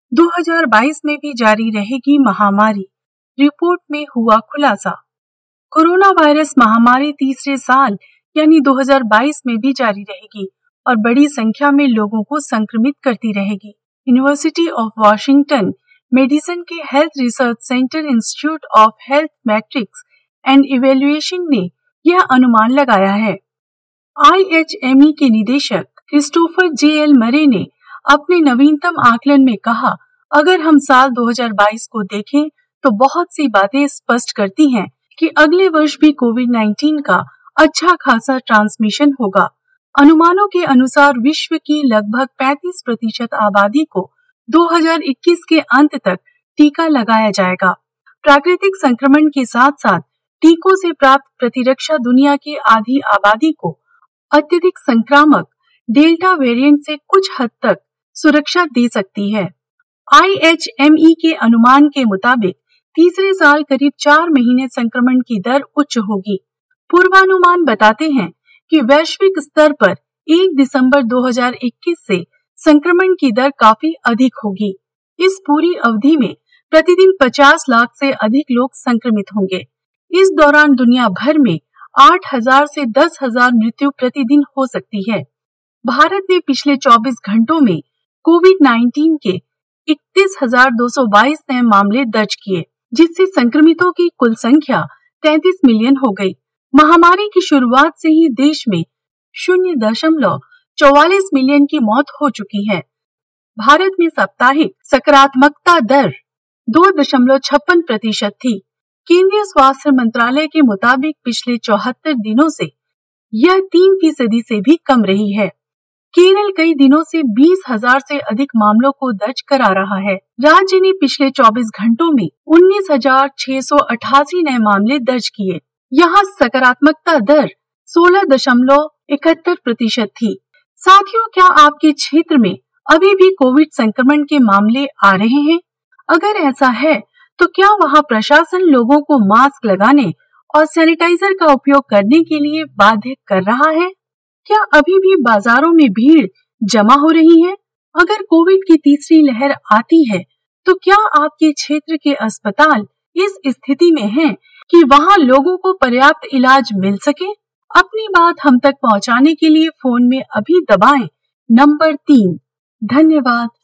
2022 में भी जारी रहेगी महामारी, रिपोर्ट में हुआ खुलासा। कोरोना वायरस महामारी तीसरे साल यानी 2022 में भी जारी रहेगी और बड़ी संख्या में लोगों को संक्रमित करती रहेगी। यूनिवर्सिटी ऑफ वॉशिंगटन मेडिसिन के health research centre institute of health metrics and evaluation ने यह अनुमान लगाया है। IHME के निदेशक क्रिस्टोफर JL मरे ने अपने नवीनतम आकलन में कहा, अगर हम साल 2022 को देखें तो बहुत सी बातें स्पष्ट करती हैं कि अगले वर्ष भी कोविड-19 का अच्छा खासा ट्रांसमिशन होगा। अनुमानों के अनुसार विश्व की लगभग 35% आबादी को 2021 के अंत तक टीका लगाया जाएगा। प्राकृतिक संक्रमण के साथ साथ टीकों से प्राप्त प्रतिरक्षा दुनिया की आधी आबादी को अत्यधिक संक्रामक डेल्टा वेरिएंट से कुछ हद तक सुरक्षा दे सकती है। IHME के अनुमान के मुताबिक तीसरे साल करीब 4 महीने संक्रमण की दर उच्च होगी। पूर्वानुमान बताते हैं कि वैश्विक स्तर पर 1 दिसंबर 2021 से संक्रमण की दर काफी अधिक होगी। इस पूरी अवधि में प्रतिदिन 50 लाख से अधिक लोग संक्रमित होंगे। इस दौरान दुनिया भर में 8,000 से 10,000 मृत्यु प्रतिदिन हो सकती है। भारत ने पिछले 24 घंटों में कोविड-19 के 31,222 नए मामले दर्ज किए, जिससे संक्रमितों की कुल संख्या 33 मिलियन हो गई। महामारी की शुरुआत से ही देश में 0.44 मिलियन की मौत हो चुकी है। भारत में साप्ताहिक सकारात्मकता दर 2.56% थी। केंद्रीय स्वास्थ्य मंत्रालय के मुताबिक पिछले 74 दिनों से यह 3% से भी कम रही है। केरल कई दिनों से 20,000 से अधिक मामलों को दर्ज करा रहा है। राज्य ने पिछले 24 घंटों में 19,688 नए मामले दर्ज किए। यहाँ सकारात्मकता दर 16.71% थी। साथियों, क्या आपके क्षेत्र में अभी भी कोविड संक्रमण के मामले आ रहे हैं? अगर ऐसा है तो क्या वहाँ प्रशासन लोगों को मास्क लगाने और सैनिटाइजर का उपयोग करने के लिए बाध्य कर रहा है? क्या अभी भी बाजारों में भीड़ जमा हो रही है? अगर कोविड की तीसरी लहर आती है तो क्या आपके क्षेत्र के अस्पताल इस स्थिति में हैं कि वहां लोगों को पर्याप्त इलाज मिल सके? अपनी बात हम तक पहुंचाने के लिए फोन में अभी दबाएं नंबर 3। धन्यवाद।